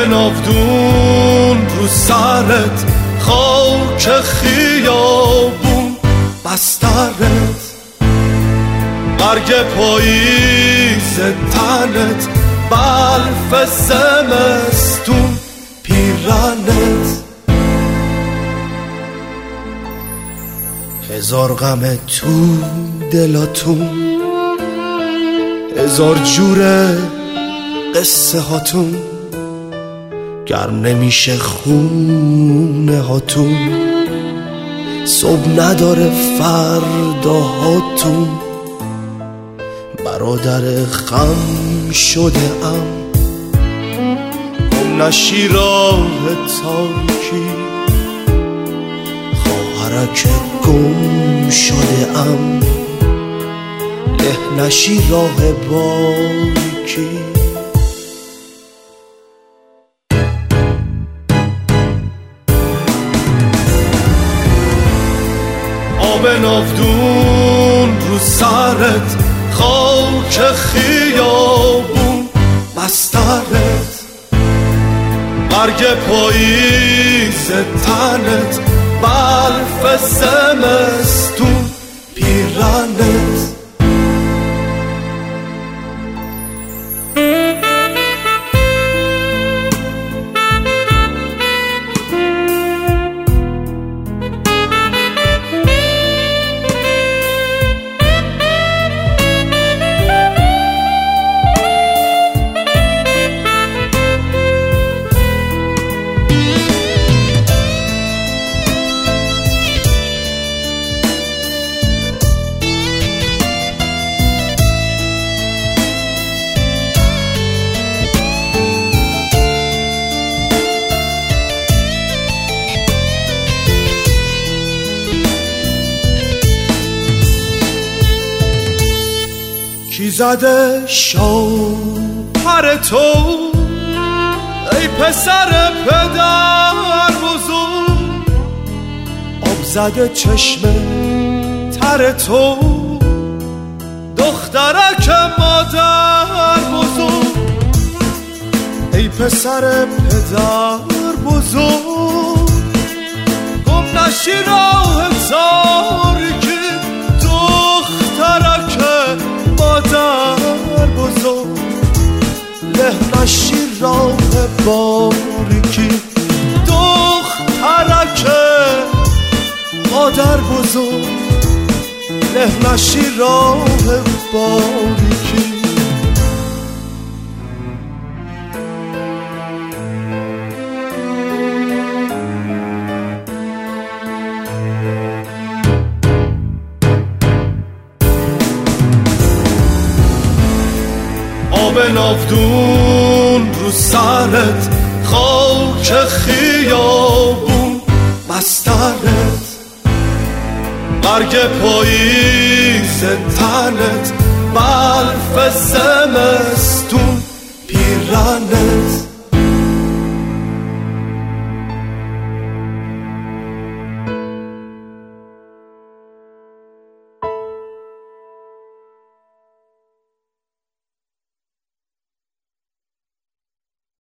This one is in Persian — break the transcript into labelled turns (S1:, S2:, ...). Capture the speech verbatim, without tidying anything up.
S1: ناودون رو سرت، خاک خیابون بسترت، برگ پاییز تنت، بلف زمستون پیرنت. هزار غم تو دلاتون، هزار جوره قصه هاتون، گرم نمیشه خونه هاتون، صبح نداره فردا هاتون. برادر خم شده ام، گم نشی راه تاریکی، خواهرک گم شده ام، له نشی راه باریکی. آب ناودون رو سرت، خاک خیابون بسترت، برگ پاییز تنت، بلف زمستون پیرنت. کی زده شوهر تو ای پسر پدر بزرگ؟ آب زده چشم تر تو دخترک مادر بزرگ. ای پسر پدر بزرگ، گم نشی راه تاریکی، دخترک مادر بزرگ، له نشی راه باریکی. دخترک مادر بزرگ، له نشی راه باریکی. آب ناودون رو سرت، خاک خیابون بسترت، برگ پاییز تنت، بلف زمستون پیرنت.